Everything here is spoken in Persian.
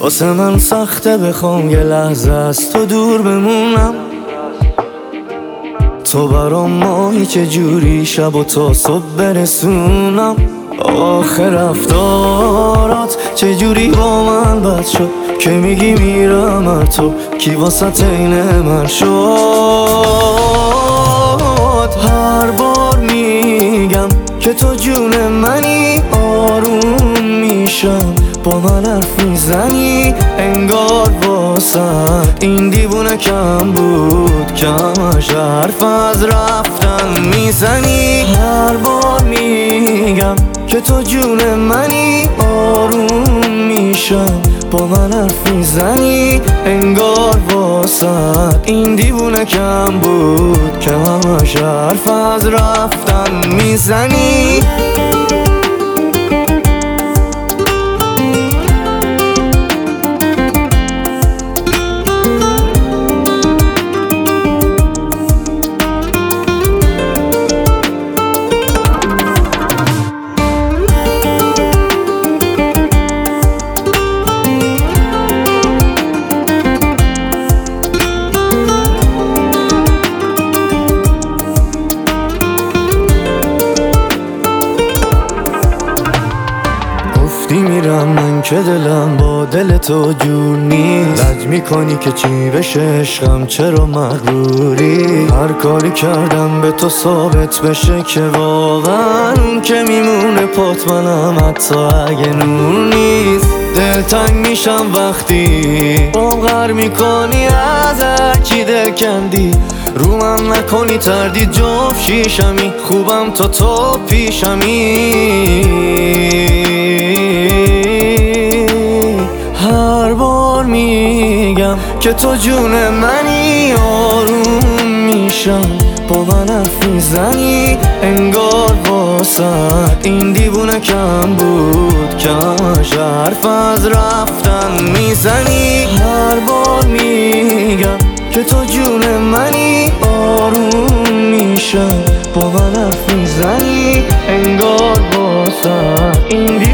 واسه من سخته بخوام یه لحظه از تو دور بمونم. تو برام ماهی چجوری شب و تا صبح برسونم. آخر رفتارات چجوری با من بد شد که میگی میرم هر تو کی واسه عین من شد. هر بار میگم که تو جون منی، آروم میشم با من حرف میزنی، انگار واسم این دیوونه کم بود که همش حرف از رفتن میزنی. هر بار میگم که تو جون منی، آروم میشم با من حرف میزنی، انگار واسم این دیوونه کم بود که همش حرف از رفتن میزنی. میرم من که دلم با دل تو جور نیست. لج میکنی که چی بشه عشقم، چرا مغروری؟ هر کاری کردم به تو ثابت بشه که واقعا اون که میمونه پات منم حتی اگه نور نیست. دلتنگ میشم وقتی باور میکنی از هرکی دل کندی، رو من نکنی تردید جفت شیشمی، خوبم تو پیشمی. هر بار میگم که تو جون منی، آروم میشم با من حرف میزنی، انگار واسه این دیوونه کم بود که همش حرف از رفتن میزنی. هر بار میگم که تو جون منی، آروم میشم با من حرف میزنی، انگار واسه این